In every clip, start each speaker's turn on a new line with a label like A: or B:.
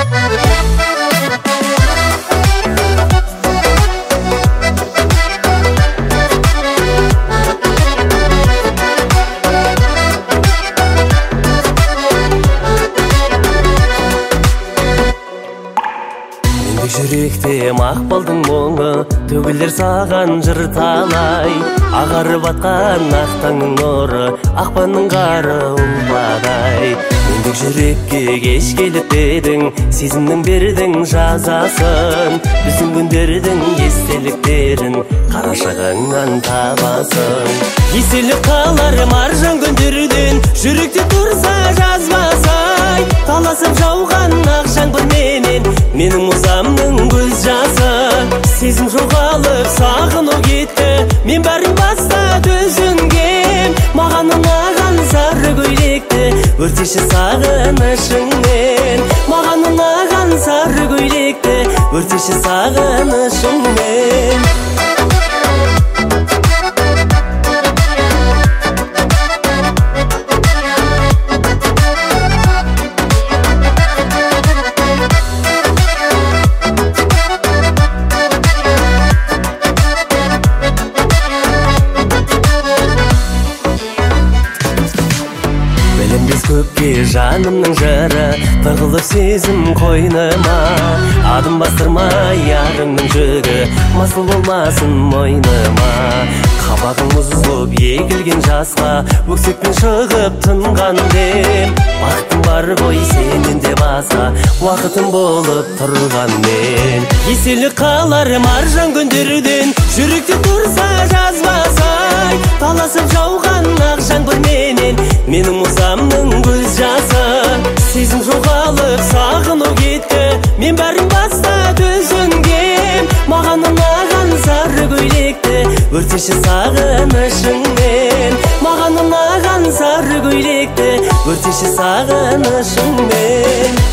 A: Жүректе мақпалдың мұңы төгілер саған жыр талай. Ағарып атқан ақ таңның нұры ақпанның қары ұлпадай. Мендік жүрекке кеш келіп едің, сезімнің бердің жазасын. Біздің күндердің естеліктерін қарашығыңнан табасын. Еселі қалар маржан күндерден, жүректе тұрса жазбасай. Таласып жауған ақ жаңбырменен менің мұзамның көз жасы. Сезім жоғалып сағыну кетті, мен бәрін бастап өзіңген. Маған ұнаған сары көйлекті өртеші сағынышыңмен. Маған ұнаған сары көйлекті өртеші сағынышыңмен. Көпке жанымның жыры тығылып сезім қойныма. Адым бастырма ярымның жүгі масыл болмасын мойныма. Қабағың мұзылып егілген жасқа өксікпен шығып тынған дем. Бақытым бар ғой сенен де басқа уақытым болып тұрған мен. Еселі қалар маржан күндерден, жүректе тұрса жазбасай. Таласып жауған ақ жаңбырменен менің мұзамның көз жасы. Сезім жоғалып сағыну кетті, мен бәрін бастап өзіңген. Маған ұнаған сары көйлекті өртеші сағынышыңмен. Маған ұнаған сары көйлекті өртеші сағынышыңмен.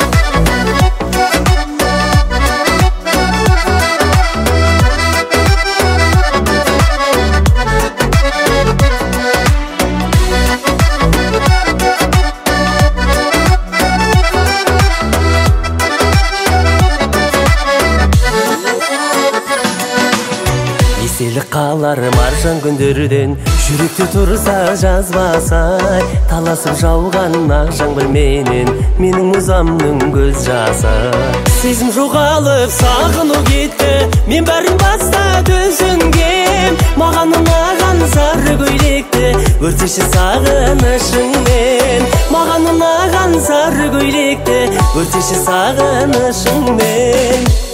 A: Еселі қалар маржан күндерден, жүректе тұрса жазбасай. Таласып жауған ақ жаңбырменен менің мұзамның көз жасы. Сезім жоғалып сағыну кетті, мен бәрін бастап өзіңген. Маған ұнаған сары көйлекті өртеші сағынышыңмен. Маған ұнаған сары көйлекті өртеші сағынышыңмен.